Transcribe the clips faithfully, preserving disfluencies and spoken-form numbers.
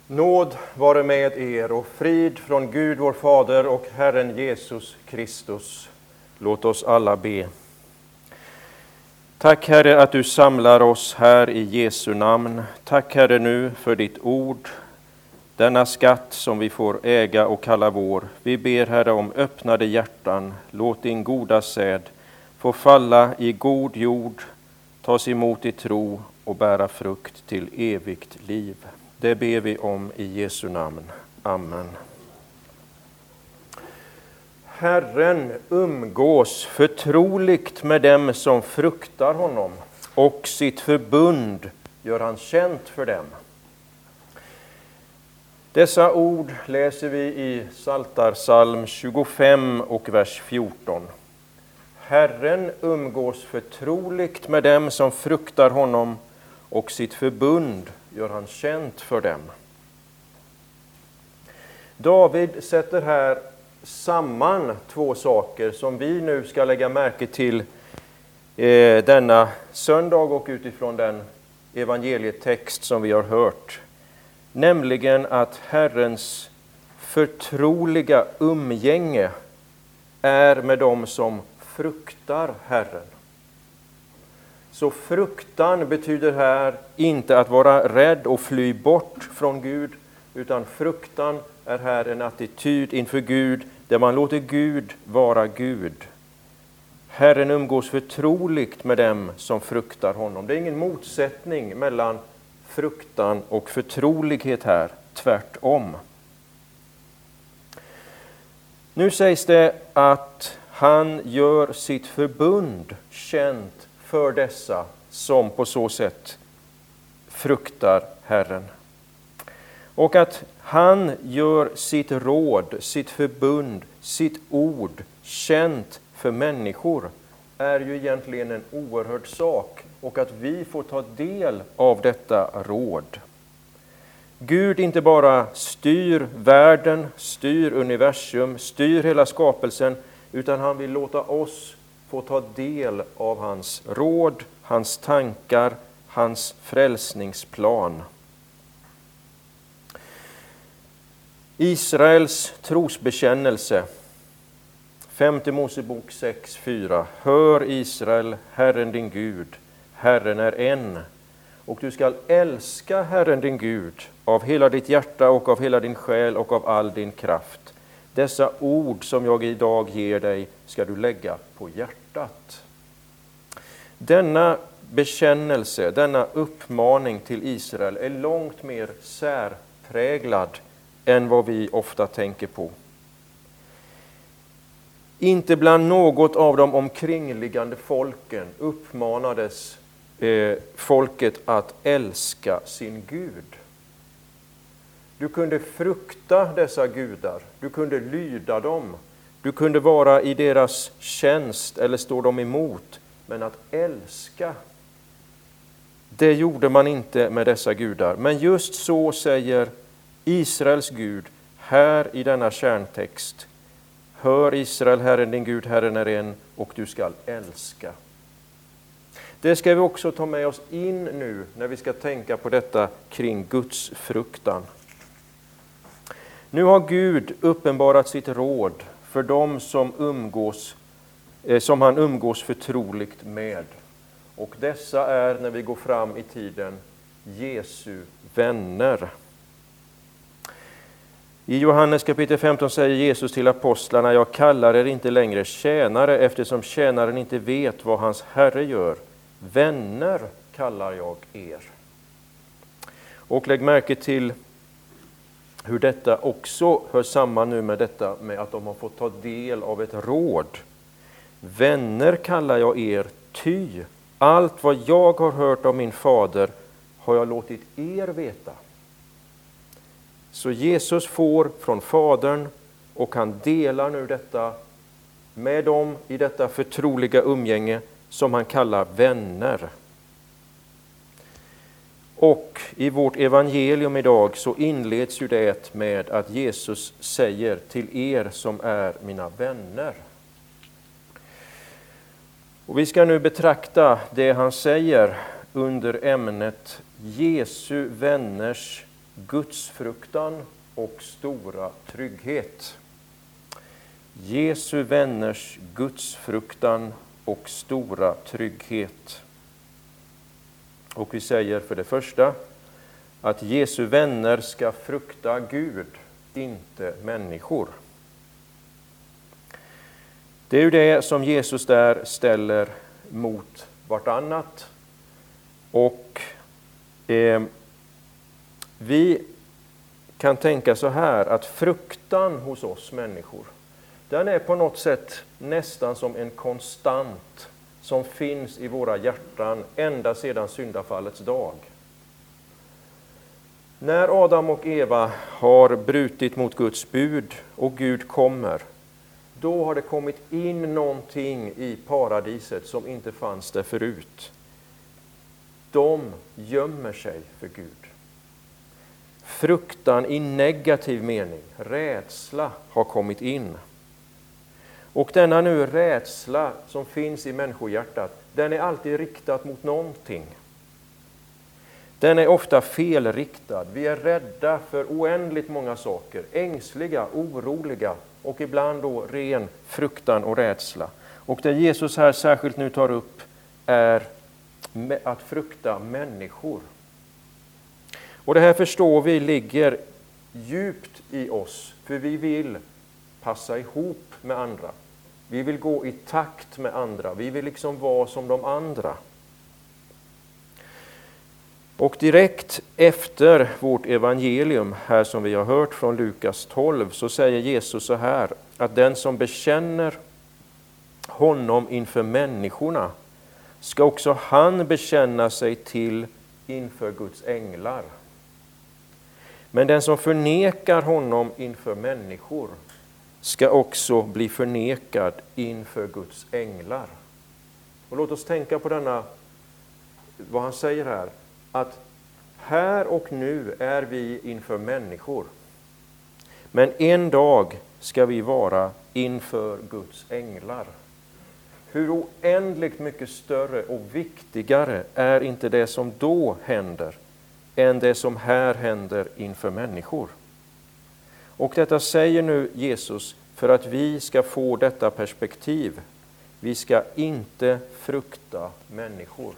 Nåd vare med er och frid från Gud vår Fader och Herren Jesus Kristus. Låt oss alla be. Tack Herre att du samlar oss här i Jesu namn. Tack Herre nu för ditt ord, denna skatt som vi får äga och kalla vår. Vi ber Herre om öppnade hjärtan. Låt din goda säd få falla i god jord, tas emot i tro och bära frukt till evigt liv. Det ber vi om i Jesu namn. Amen. Herren umgås förtroligt med dem som fruktar honom, och sitt förbund gör han känt för dem. Dessa ord läser vi i Psaltarpsalm tjugofem och vers fjorton. Herren umgås förtroligt med dem som fruktar honom, och sitt förbund gör han känt för dem. David sätter här samman två saker som vi nu ska lägga märke till eh, denna söndag och utifrån den evangelietext som vi har hört. Nämligen att Herrens förtroliga umgänge är med dem som fruktar Herren. Så fruktan betyder här inte att vara rädd och fly bort från Gud, utan fruktan är här en attityd inför Gud där man låter Gud vara Gud. Herren umgås förtroligt med dem som fruktar honom. Det är ingen motsättning mellan fruktan och förtrolighet här, tvärtom. Nu sägs det att han gör sitt förbund känt för dessa som på så sätt fruktar Herren. Och att han gör sitt råd, sitt förbund, sitt ord känt för människor är ju egentligen en oerhörd sak, och att vi får ta del av detta råd. Gud inte bara styr världen, styr universum, styr hela skapelsen, utan han vill låta oss få ta del av hans råd, hans tankar, hans frälsningsplan. Israels trosbekännelse, femte Mosebok sex fyra. Hör Israel, Herren din Gud, Herren är en. Och du skall älska Herren din Gud av hela ditt hjärta och av hela din själ och av all din kraft. Dessa ord som jag idag ger dig ska du lägga på hjärtat. Denna bekännelse, denna uppmaning till Israel är långt mer särpräglad än vad vi ofta tänker på. Inte bland något av de omkringliggande folken uppmanades eh, folket att älska sin Gud. Du kunde frukta dessa gudar, du kunde lyda dem, du kunde vara i deras tjänst eller stå dem emot, men att älska, det gjorde man inte med dessa gudar. Men just så säger Israels Gud här i denna kärntext. Hör Israel, Herren din Gud, Herren är en, och du skall älska. Det ska vi också ta med oss in nu när vi ska tänka på detta kring Guds fruktan. Nu har Gud uppenbarat sitt råd för dem som, umgås, eh, som han umgås förtroligt med. Och dessa är, när vi går fram i tiden, Jesu vänner. I Johannes kapitel femton säger Jesus till apostlarna: jag kallar er inte längre tjänare, eftersom tjänaren inte vet vad hans herre gör. Vänner kallar jag er. Och lägg märke till hur detta också hör samman nu med detta med att de har fått ta del av ett råd. Vänner kallar jag er, ty allt vad jag har hört av min fader har jag låtit er veta. Så Jesus får från Fadern, och han delar nu detta med dem i detta förtroliga umgänge som han kallar vänner. Och i vårt evangelium idag så inleds ju det med att Jesus säger till er som är mina vänner. Och vi ska nu betrakta det han säger under ämnet Jesu vänners gudsfruktan och stora trygghet. Jesu vänners gudsfruktan och stora trygghet. Och vi säger för det första att Jesu vänner ska frukta Gud, inte människor. Det är ju det som Jesus där ställer mot vartannat. Och eh, vi kan tänka så här att fruktan hos oss människor, den är på något sätt nästan som en konstant som finns i våra hjärtan ända sedan syndafallets dag. När Adam och Eva har brutit mot Guds bud och Gud kommer, då har det kommit in någonting i paradiset som inte fanns där förut. De gömmer sig för Gud. Fruktan i negativ mening, rädsla, har kommit in. Och denna nu rädsla som finns i människohjärtat, den är alltid riktad mot någonting. Den är ofta felriktad. Vi är rädda för oändligt många saker. Ängsliga, oroliga och ibland då ren fruktan och rädsla. Och det Jesus här särskilt nu tar upp är att frukta människor. Och det här förstår vi ligger djupt i oss. För vi vill passa ihop med andra. Vi vill gå i takt med andra. Vi vill liksom vara som de andra. Och direkt efter vårt evangelium, här som vi har hört från Lukas tolv, så säger Jesus så här, att den som bekänner honom inför människorna ska också han bekänna sig till inför Guds änglar. Men den som förnekar honom inför människor ska också bli förnekad inför Guds änglar. Och låt oss tänka på denna, vad han säger här, att här och nu är vi inför människor. Men en dag ska vi vara inför Guds änglar. Hur oändligt mycket större och viktigare är inte det som då händer än det som här händer inför människor. Och detta säger nu Jesus för att vi ska få detta perspektiv. Vi ska inte frukta människor.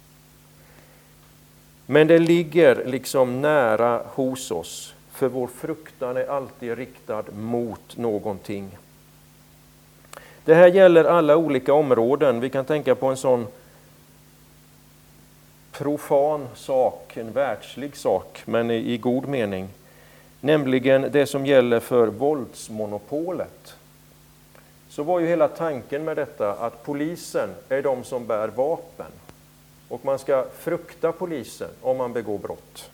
Men det ligger liksom nära hos oss, för vår fruktan är alltid riktad mot någonting. Det här gäller alla olika områden. Vi kan tänka på en sån profan sak, en världslig sak, men i, i god mening. Nämligen det som gäller för våldsmonopolet. Så var ju hela tanken med detta att polisen är de som bär vapen. Och man ska frukta polisen om man begår brott.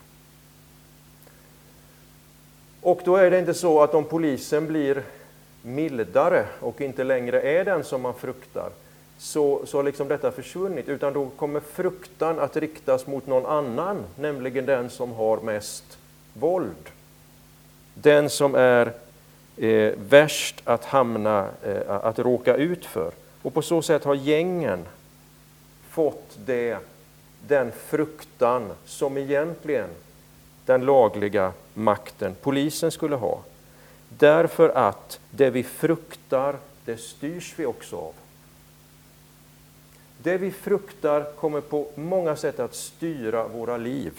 Och då är det inte så att om polisen blir mildare och inte längre är den som man fruktar, så, så liksom detta försvunnit, utan då kommer fruktan att riktas mot någon annan, nämligen den som har mest våld. Den som är eh, värst att hamna, eh, att råka ut för. Och på så sätt har gängen fått det, den fruktan som egentligen den lagliga makten, polisen, skulle ha. Därför att det vi fruktar, det styrs vi också av. Det vi fruktar kommer på många sätt att styra våra liv.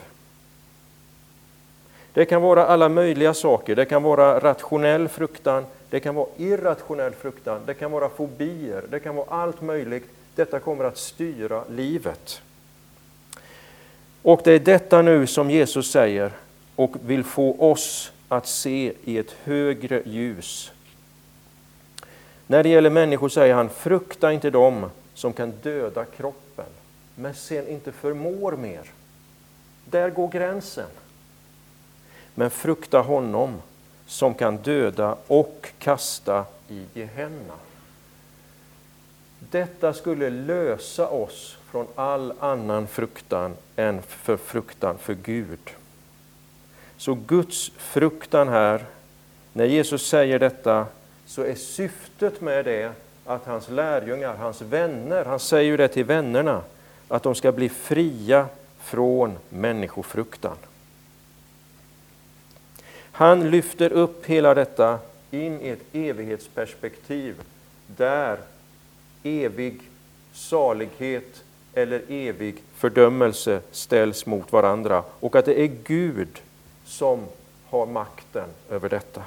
Det kan vara alla möjliga saker. Det kan vara rationell fruktan, det kan vara irrationell fruktan, det kan vara fobier, det kan vara allt möjligt. Detta kommer att styra livet. Och det är detta nu som Jesus säger och vill få oss att se i ett högre ljus. När det gäller människor säger han, frukta inte dem som kan döda kroppen, men sen inte förmår mer. Där går gränsen. Men frukta honom som kan döda och kasta i Gehenna. Detta skulle lösa oss från all annan fruktan än för fruktan för Gud. Så Guds fruktan här, när Jesus säger detta, så är syftet med det att hans lärjungar, hans vänner, han säger ju det till vännerna, att de ska bli fria från människofruktan. Han lyfter upp hela detta in i ett evighetsperspektiv där evig salighet eller evig fördömelse ställs mot varandra och att det är Gud som har makten över detta.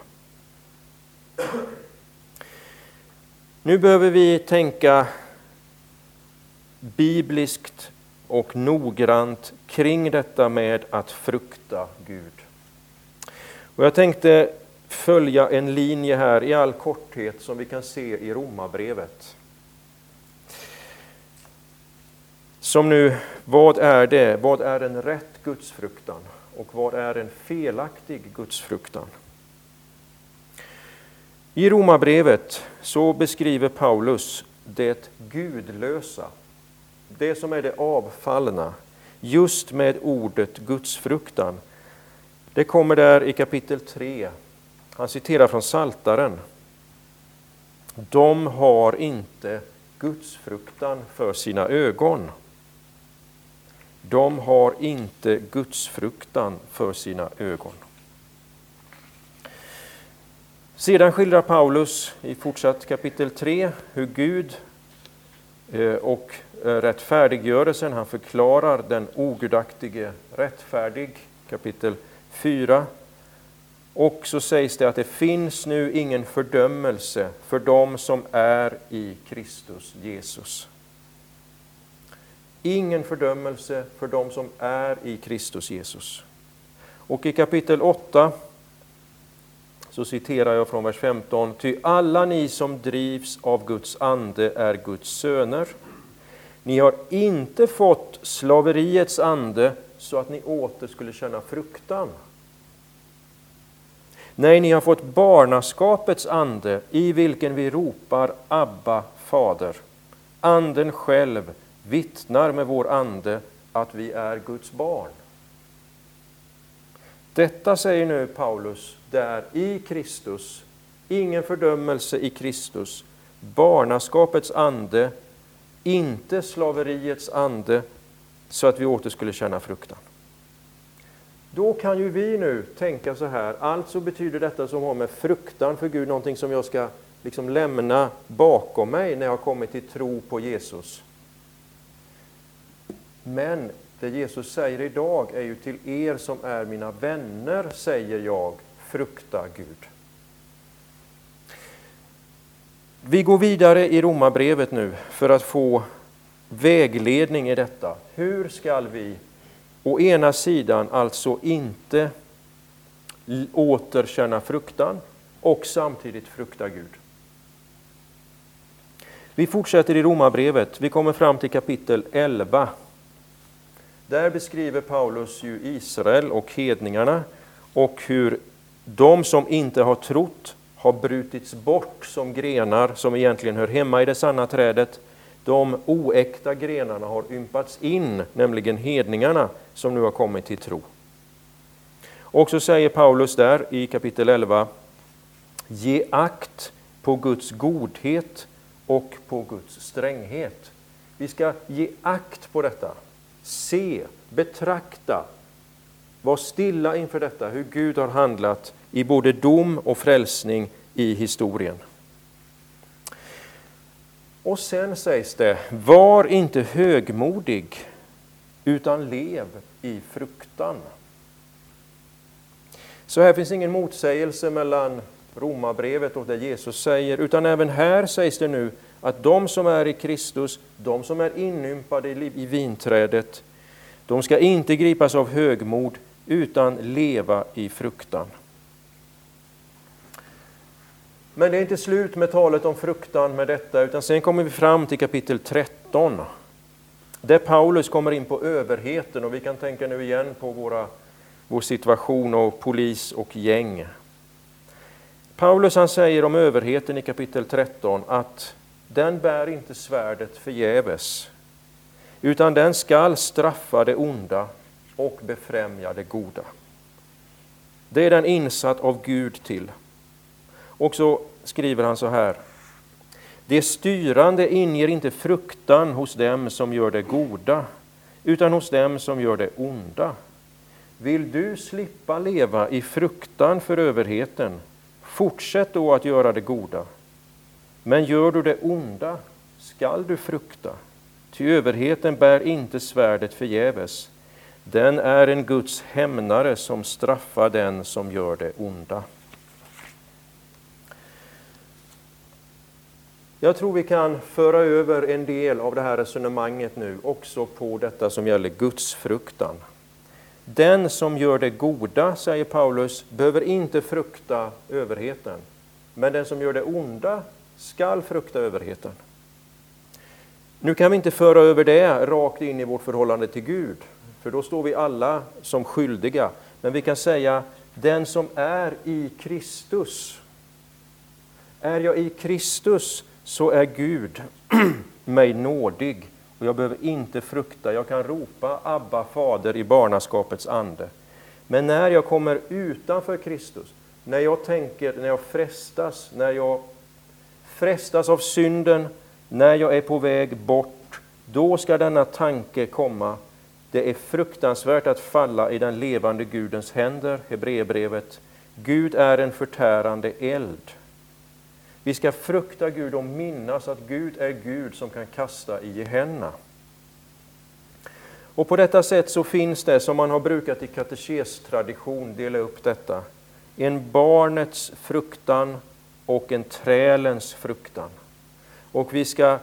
Nu behöver vi tänka bibliskt och noggrant kring detta med att frukta Gud. Och jag tänkte följa en linje här i all korthet som vi kan se i Romarbrevet. Som nu, vad är det? Vad är en rätt gudsfruktan? Och vad är en felaktig gudsfruktan? I Romarbrevet så beskriver Paulus det gudlösa, det som är det avfallna, just med ordet gudsfruktan. Det kommer där i kapitel tre. Han citerar från Psaltaren. De har inte gudsfruktan för sina ögon. De har inte gudsfruktan för sina ögon. Sedan skildrar Paulus i fortsatt kapitel tre hur Gud och rättfärdiggörelsen, han förklarar den ogudaktige rättfärdig, kapitel fyra. Och så sägs det att det finns nu ingen fördömelse för dem som är i Kristus Jesus. Ingen fördömelse för dem som är i Kristus Jesus. Och i kapitel åtta så citerar jag från vers femton. Ty alla ni som drivs av Guds ande är Guds söner. Ni har inte fått slaveriets ande så att ni åter skulle känna fruktan. Nej, ni har fått barnaskapets ande i vilken vi ropar Abba, Fader. Anden själv vittnar med vår ande att vi är Guds barn. Detta säger nu Paulus där i Kristus, ingen fördömelse i Kristus, barnaskapets ande, inte slaveriets ande, så att vi åter skulle känna fruktan. Då kan ju vi nu tänka så här, alltså betyder detta som har med fruktan för Gud någonting som jag ska liksom lämna bakom mig när jag har kommit till tro på Jesus. Men det Jesus säger idag är ju till er som är mina vänner, säger jag, frukta Gud. Vi går vidare i Romarbrevet nu för att få vägledning i detta. Hur ska vi å ena sidan alltså inte återkänna fruktan och samtidigt frukta Gud? Vi fortsätter i Romarbrevet. Vi kommer fram till kapitel elva. Där beskriver Paulus ju Israel och hedningarna och hur de som inte har trott har brutits bort som grenar som egentligen hör hemma i det sanna trädet. De oäkta grenarna har ympats in, nämligen hedningarna som nu har kommit till tro. Och så säger Paulus där i kapitel elva, ge akt på Guds godhet och på Guds stränghet. Vi ska ge akt på detta. Se, betrakta, var stilla inför detta, hur Gud har handlat i både dom och frälsning i historien. Och sen sägs det, var inte högmodig, utan lev i fruktan. Så här finns ingen motsägelse mellan Romarbrevet och det Jesus säger, utan även här sägs det nu att de som är i Kristus, de som är inympade i vinträdet, de ska inte gripas av högmod utan leva i fruktan. Men det är inte slut med talet om fruktan med detta, utan sen kommer vi fram till kapitel tretton. Där Paulus kommer in på överheten, och vi kan tänka nu igen på våra, vår situation och polis och gäng. Paulus han säger om överheten i kapitel tretton att den bär inte svärdet förgäves, utan den skall straffa det onda och befrämja det goda. Det är den insatt av Gud till. Och så skriver han så här. Det styrande inger inte fruktan hos dem som gör det goda, utan hos dem som gör det onda. Vill du slippa leva i fruktan för överheten, fortsätt då att göra det goda. Men gör du det onda, skall du frukta. Ty överheten bär inte svärdet förgäves. Den är en Guds hämnare som straffar den som gör det onda. Jag tror vi kan föra över en del av det här resonemanget nu också på detta som gäller Guds fruktan. Den som gör det goda, säger Paulus, behöver inte frukta överheten. Men den som gör det onda skall frukta överheten. Nu kan vi inte föra över det rakt in i vårt förhållande till Gud. För då står vi alla som skyldiga. Men vi kan säga, den som är i Kristus. Är jag i Kristus så är Gud mig nådig. Och jag behöver inte frukta. Jag kan ropa Abba, Fader i barnaskapets ande. Men när jag kommer utanför Kristus, när jag tänker, när jag frestas, när jag frestas av synden, när jag är på väg bort, då ska denna tanke komma. Det är fruktansvärt att falla i den levande Gudens händer, Hebreerbrevet. Gud är en förtärande eld. Vi ska frukta Gud och minnas att Gud är Gud som kan kasta i Gehenna. Och på detta sätt så finns det, som man har brukat i katekestradition, dela upp detta. En barnets fruktan och en trälens fruktan. Och vi ska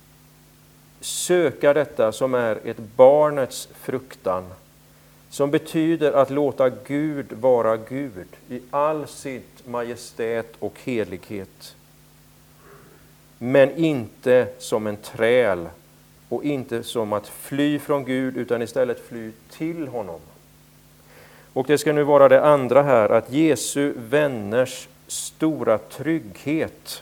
söka detta som är ett barnets fruktan, som betyder att låta Gud vara Gud i all sitt majestät och helighet. Men inte som en träl och inte som att fly från Gud, utan istället fly till honom. Och det ska nu vara det andra här, att Jesu vänners stora trygghet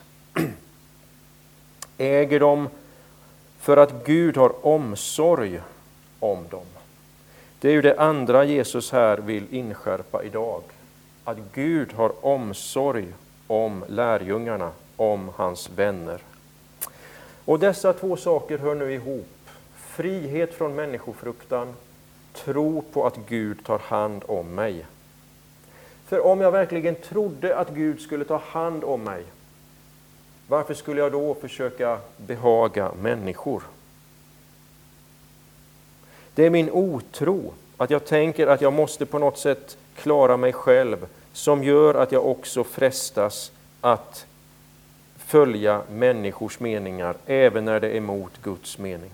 äger de för att Gud har omsorg om dem. Det är ju det andra Jesus här vill inskärpa idag. Att Gud har omsorg om lärjungarna, om hans vänner. Och dessa två saker hör nu ihop. Frihet från människofruktan, tro på att Gud tar hand om mig. För om jag verkligen trodde att Gud skulle ta hand om mig, varför skulle jag då försöka behaga människor? Det är min otro, att jag tänker att jag måste på något sätt klara mig själv, som gör att jag också frestas att följa människors meningar, även när det är emot Guds mening.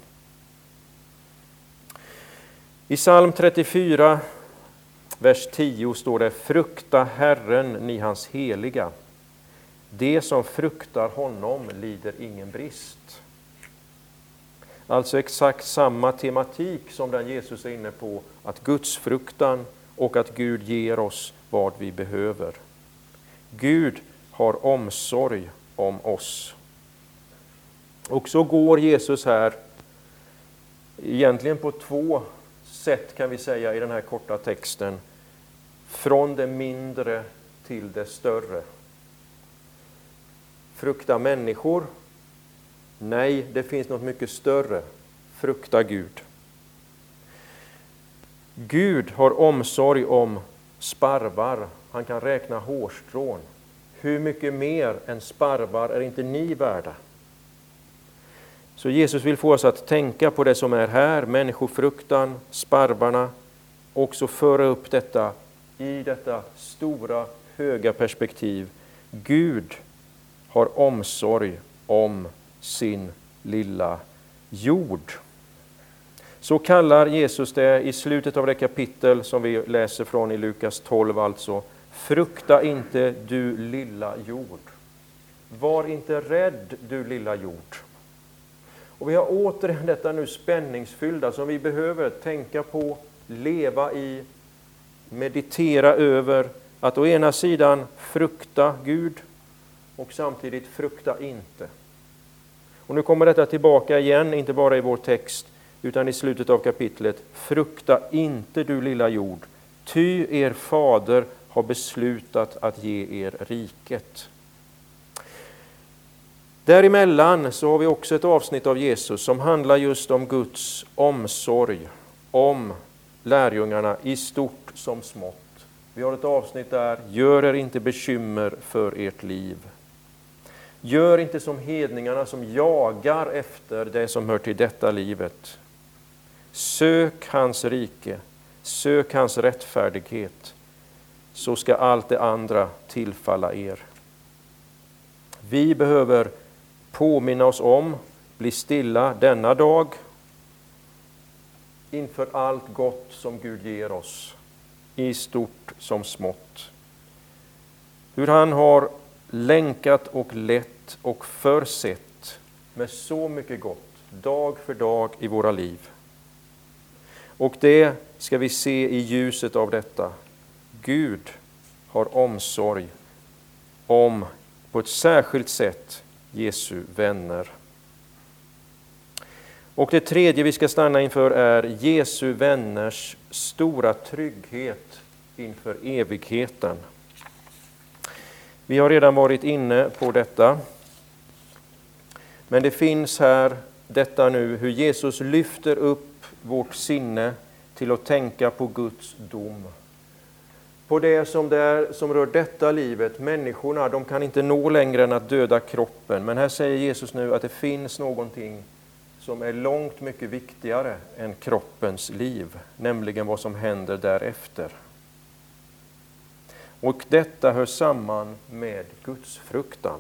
I psalm trettiofyra, vers tio står det: frukta Herren, ni hans heliga. Det som fruktar honom lider ingen brist. Alltså exakt samma tematik som den Jesus är inne på, att Guds fruktan och att Gud ger oss vad vi behöver. Gud har omsorg om oss. Och så går Jesus här egentligen på två sätt, kan vi säga, i den här korta texten. Från det mindre till det större. Frukta människor? Nej, det finns något mycket större. Frukta Gud. Gud har omsorg om sparvar. Han kan räkna hårstrån. Hur mycket mer än sparvar är inte ni värda? Så Jesus vill få oss att tänka på det som är här, människofruktan, sparvarna, och så föra upp detta i detta stora, höga perspektiv. Gud har omsorg om sin lilla jord. Så kallar Jesus det i slutet av det kapitel som vi läser från i Lukas tolv, alltså: frukta inte, du lilla jord. Var inte rädd, du lilla jord. Och vi har återigen detta nu spänningsfyllda som vi behöver tänka på, leva i, meditera över. Att å ena sidan frukta Gud och samtidigt frukta inte. Och nu kommer detta tillbaka igen, inte bara i vår text utan i slutet av kapitlet. Frukta inte, du lilla jord, ty er fader har beslutat att ge er riket. Däremellan så har vi också ett avsnitt av Jesus som handlar just om Guds omsorg om lärjungarna i stort som smått. Vi har ett avsnitt där, gör er inte bekymmer för ert liv. Gör inte som hedningarna som jagar efter det som hör till detta livet. Sök hans rike, sök hans rättfärdighet, så ska allt det andra tillfalla er. Vi behöver påminna oss om, bli stilla denna dag inför allt gott som Gud ger oss, i stort som smått. Hur han har länkat och lett och försett med så mycket gott, dag för dag i våra liv. Och det ska vi se i ljuset av detta. Gud har omsorg om, på ett särskilt sätt, Jesu vänner. Och det tredje vi ska stanna inför är Jesu vänners stora trygghet inför evigheten. Vi har redan varit inne på detta. Men det finns här detta nu, hur Jesus lyfter upp vårt sinne till att tänka på Guds dom. På det som, det är, som rör detta livet, människorna, de kan inte nå längre än att döda kroppen. Men här säger Jesus nu att det finns någonting som är långt mycket viktigare än kroppens liv, nämligen vad som händer därefter. Och detta hör samman med Guds fruktan.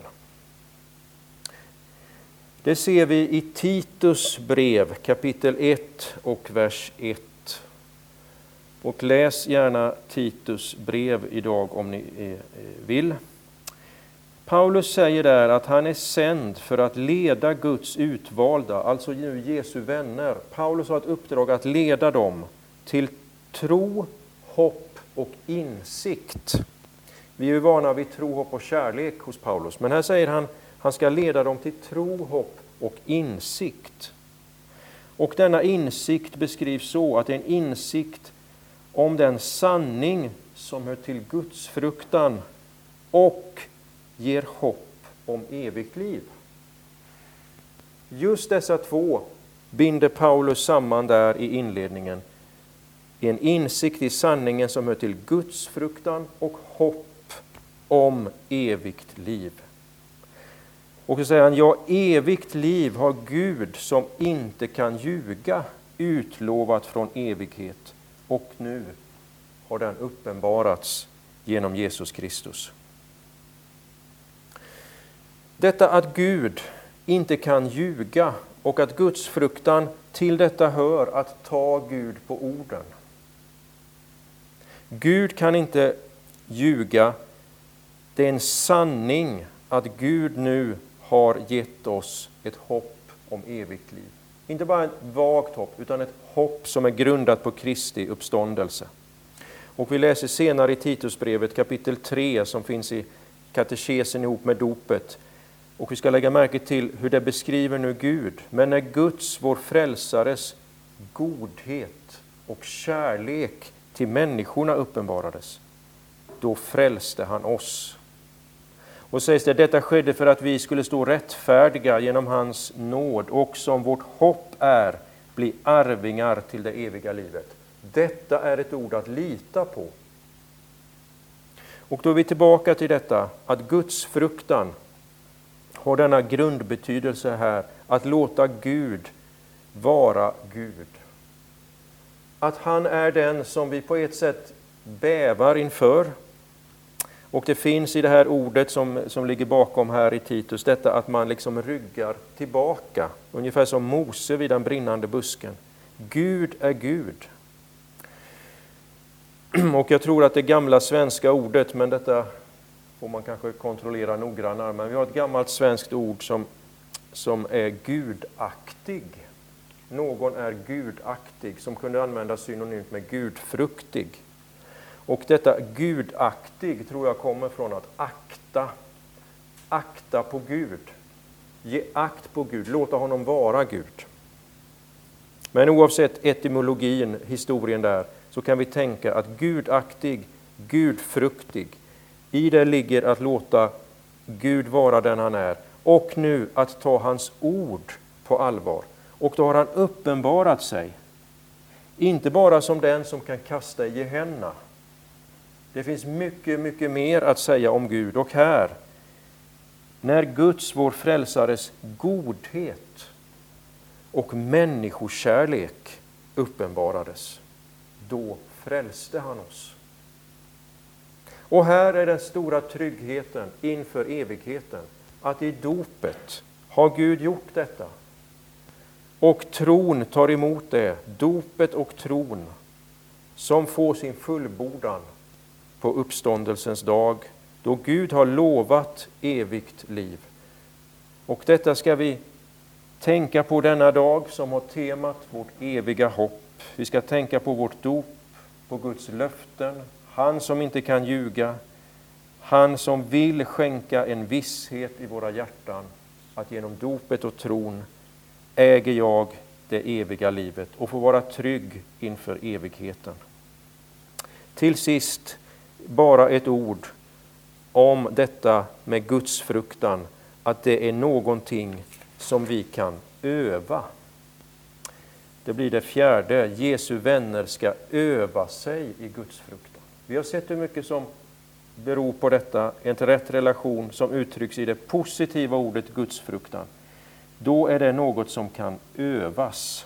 Det ser vi i Titus brev, kapitel ett och vers ett. Och läs gärna Titus brev idag om ni vill. Paulus säger där att han är sänd för att leda Guds utvalda, alltså nu Jesu vänner. Paulus har ett uppdrag att leda dem till tro, hopp och insikt. Vi är ju vana vid tro, hopp och kärlek hos Paulus. Men här säger han, han ska leda dem till tro, hopp och insikt. Och denna insikt beskrivs så att det är en insikt om den sanning som hör till Guds fruktan och ger hopp om evigt liv. Just dessa två binder Paulus samman där i inledningen. En insikt i sanningen som hör till Guds fruktan och hopp om evigt liv. Och så säger han, ja, evigt liv har Gud som inte kan ljuga utlovat från evighet. Och nu har den uppenbarats genom Jesus Kristus. Detta att Gud inte kan ljuga och att Guds fruktan till detta hör att ta Gud på orden. Gud kan inte ljuga. Det är en sanning att Gud nu har gett oss ett hopp om evigt liv. Inte bara ett vagt hopp, utan ett hopp som är grundat på Kristi uppståndelse. Och vi läser senare i Titusbrevet kapitel tre som finns i katekesen ihop med dopet. Och vi ska lägga märke till hur det beskriver nu Gud. Men när Guds, vår frälsares, godhet och kärlek till människorna uppenbarades, då frälste han oss. Och sägs det, detta skedde för att vi skulle stå rättfärdiga genom hans nåd och som vårt hopp är, bli arvingar till det eviga livet. Detta är ett ord att lita på. Och då är vi tillbaka till detta, att Guds fruktan har denna grundbetydelse här, att låta Gud vara Gud. Att han är den som vi på ett sätt bävar inför. Och det finns i det här ordet som, som ligger bakom här i Titus, detta att man liksom ryggar tillbaka, ungefär som Mose vid den brinnande busken. Gud är Gud. Och jag tror att det gamla svenska ordet, men detta får man kanske kontrollera noggrannare, men vi har ett gammalt svenskt ord som, som är gudaktig. Någon är gudaktig, som kunde användas synonymt med gudfruktig. Och detta gudaktig tror jag kommer från att akta. Akta på Gud. Ge akt på Gud. Låta honom vara Gud. Men oavsett etymologin, historien där, så kan vi tänka att gudaktig, gudfruktig, i det ligger att låta Gud vara den han är. Och nu att ta hans ord på allvar. Och då har han uppenbarat sig Inte bara som den som kan kasta i Gehenna. Det finns mycket, mycket mer att säga om Gud. Och här, när Guds, vår frälsares, godhet och människokärlek uppenbarades, då frälste han oss. Och här är den stora tryggheten inför evigheten, att i dopet har Gud gjort detta. Och tron tar emot det, dopet och tron, som får sin fullbordan på uppståndelsens dag, då Gud har lovat evigt liv. Och detta ska vi tänka på denna dag som har temat vårt eviga hopp. Vi ska tänka på vårt dop, på Guds löften, han som inte kan ljuga, han som vill skänka en visshet i våra hjärtan, att genom dopet och tron äger jag det eviga livet och får vara trygg inför evigheten. Till sist bara ett ord om detta med Guds fruktan, att det är någonting som vi kan öva. Det blir det fjärde. Jesu vänner ska öva sig i Guds fruktan. Vi har sett hur mycket som beror på detta, en rätt relation som uttrycks i det positiva ordet Guds fruktan. Då är det något som kan övas.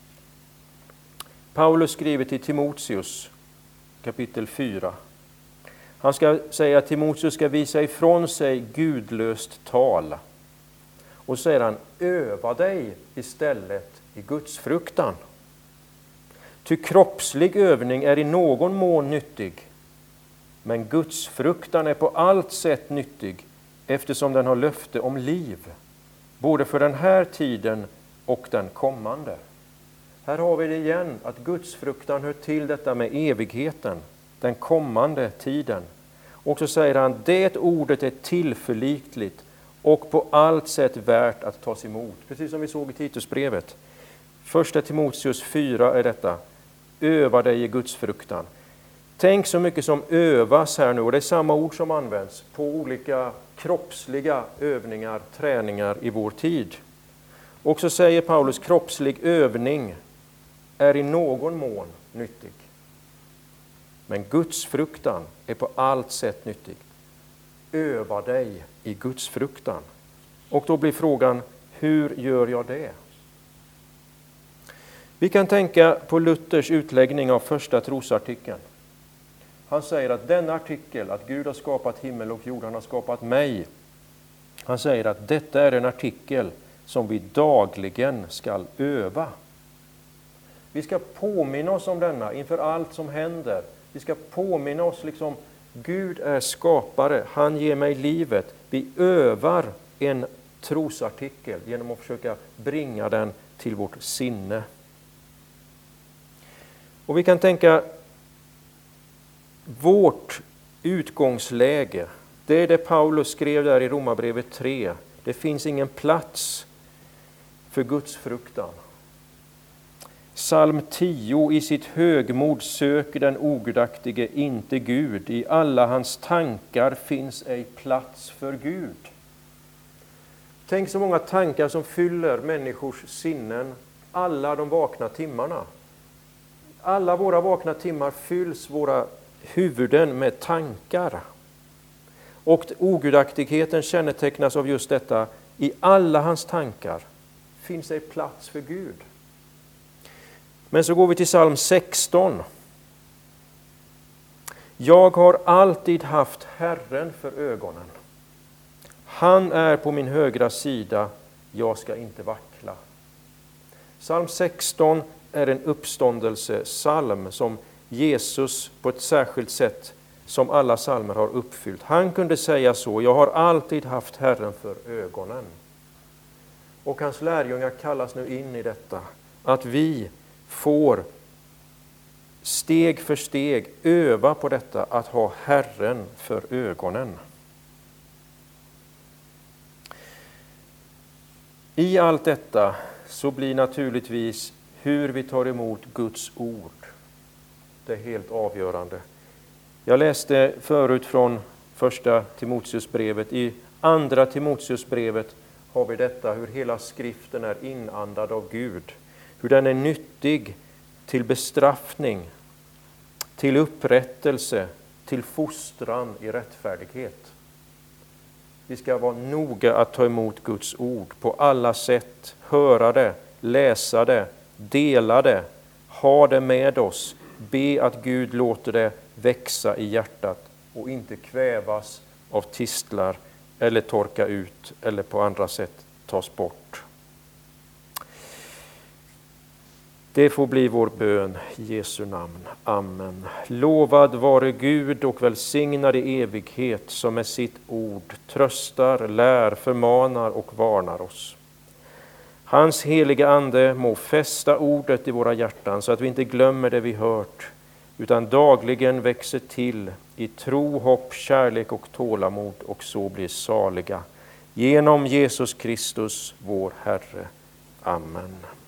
Paulus skriver till Timoteus, kapitel fyra. Han ska säga att Timoteus ska visa ifrån sig gudlöst tal. Och säger han, öva dig istället i Guds fruktan. Ty kroppslig övning är i någon mån nyttig, men Guds fruktan är på allt sätt nyttig, eftersom den har löfte om liv, både för den här tiden och den kommande. Här har vi det igen, att Guds fruktan hör till detta med evigheten, den kommande tiden. Och så säger han, det ordet är tillförlitligt och på allt sätt värt att tas emot. Precis som vi såg i Titusbrevet. Första Timoteus fyra är detta, öva dig i Guds fruktan. Tänk så mycket som övas här nu, och det är samma ord som används på olika kroppsliga övningar, träningar i vår tid. Och så säger Paulus, kroppslig övning är i någon mån nyttig. Men Guds fruktan är på allt sätt nyttig. Öva dig i Guds fruktan. Och då blir frågan, hur gör jag det? Vi kan tänka på Luthers utläggning av första trosartikeln. Han säger att denna artikel, att Gud har skapat himmel och jord, han har skapat mig. Han säger att detta är en artikel som vi dagligen ska öva. Vi ska påminna oss om denna inför allt som händer. Vi ska påminna oss liksom, Gud är skapare, han ger mig livet. Vi övar en trosartikel genom att försöka bringa den till vårt sinne. Och vi kan tänka, vårt utgångsläge, det är det Paulus skrev där i Romarbrevet tre. Det finns ingen plats för Guds fruktan. Psalm tio, i sitt högmod söker den ogudaktige inte Gud. I alla hans tankar finns ej plats för Gud. Tänk så många tankar som fyller människors sinnen alla de vakna timmarna. Alla våra vakna timmar fylls våra huvuden med tankar. Och ogudaktigheten kännetecknas av just detta. I alla hans tankar finns ej plats för Gud. Men så går vi till psalm sexton. Jag har alltid haft Herren för ögonen. Han är på min högra sida, jag ska inte vackla. Psalm sexton är en uppståndelsesalm som Jesus på ett särskilt sätt som alla psalmer har uppfyllt. Han kunde säga så, jag har alltid haft Herren för ögonen. Och hans lärjungar kallas nu in i detta, att vi får steg för steg öva på detta, att ha Herren för ögonen. I allt detta så blir naturligtvis hur vi tar emot Guds ord det är helt avgörande. Jag läste förut från första Timoteusbrevet. I andra Timoteusbrevet har vi detta, hur hela skriften är inandad av Gud. Hur den är nyttig till bestraffning, till upprättelse, till fostran i rättfärdighet. Vi ska vara noga att ta emot Guds ord på alla sätt, höra det, läsa det, dela det, ha det med oss, be att Gud låter det växa i hjärtat och inte kvävas av tistlar eller torka ut eller på andra sätt tas bort. Det får bli vår bön i Jesu namn. Amen. Lovad vare Gud och välsignad i evighet, som med sitt ord tröstar, lär, förmanar och varnar oss. Hans heliga ande må fästa ordet i våra hjärtan så att vi inte glömmer det vi hört, utan dagligen växer till i tro, hopp, kärlek och tålamod och så blir saliga. Genom Jesus Kristus, vår Herre. Amen.